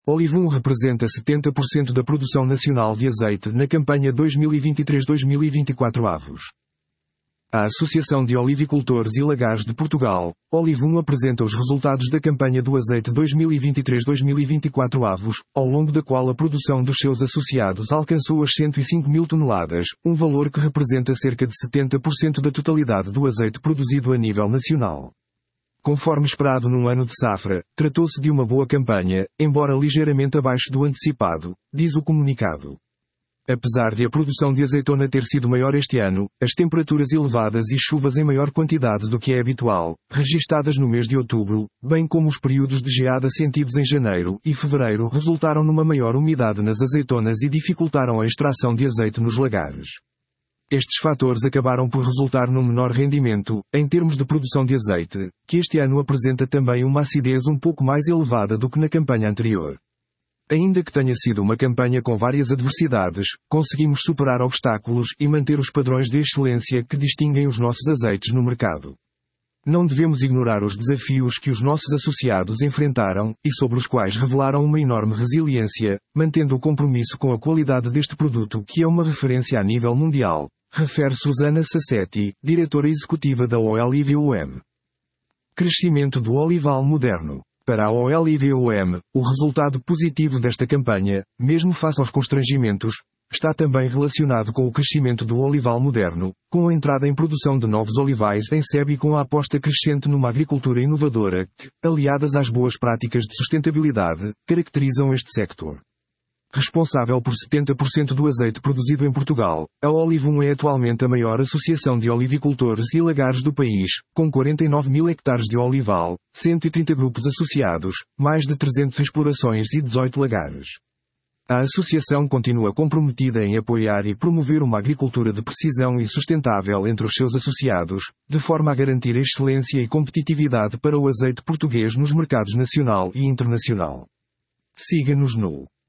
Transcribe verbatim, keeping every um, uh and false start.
Olivum representa setenta por cento da produção nacional de azeite na campanha dois mil e vinte e três a dois mil e vinte e quatro avos. A Associação de Olivicultores e Lagares de Portugal, Olivum apresenta os resultados da campanha do azeite dois mil e vinte e três a dois mil e vinte e quatro avos, ao longo da qual a produção dos seus associados alcançou as cento e cinco mil toneladas, um valor que representa cerca de setenta por cento da totalidade do azeite produzido a nível nacional. Conforme esperado num ano de safra, tratou-se de uma boa campanha, embora ligeiramente abaixo do antecipado, diz o comunicado. Apesar de a produção de azeitona ter sido maior este ano, as temperaturas elevadas e chuvas em maior quantidade do que é habitual, registadas no mês de outubro, bem como os períodos de geada sentidos em janeiro e fevereiro resultaram numa maior umidade nas azeitonas e dificultaram a extração de azeite nos lagares. Estes fatores acabaram por resultar num menor rendimento, em termos de produção de azeite, que este ano apresenta também uma acidez um pouco mais elevada do que na campanha anterior. Ainda que tenha sido uma campanha com várias adversidades, conseguimos superar obstáculos e manter os padrões de excelência que distinguem os nossos azeites no mercado. Não devemos ignorar os desafios que os nossos associados enfrentaram e sobre os quais revelaram uma enorme resiliência, mantendo o compromisso com a qualidade deste produto que é uma referência a nível mundial, refere Susana Sassetti, diretora executiva da Olivum. Crescimento do olival moderno. Para a Olivum, o resultado positivo desta campanha, mesmo face aos constrangimentos, está também relacionado com o crescimento do olival moderno, com a entrada em produção de novos olivais em sebe e com a aposta crescente numa agricultura inovadora que, aliadas às boas práticas de sustentabilidade, caracterizam este sector. Responsável por setenta por cento do azeite produzido em Portugal, a Olivum é atualmente a maior associação de olivicultores e lagares do país, com quarenta e nove mil hectares de olival, cento e trinta grupos associados, mais de trezentas explorações e dezoito lagares. A associação continua comprometida em apoiar e promover uma agricultura de precisão e sustentável entre os seus associados, de forma a garantir excelência e competitividade para o azeite português nos mercados nacional e internacional. Siga-nos no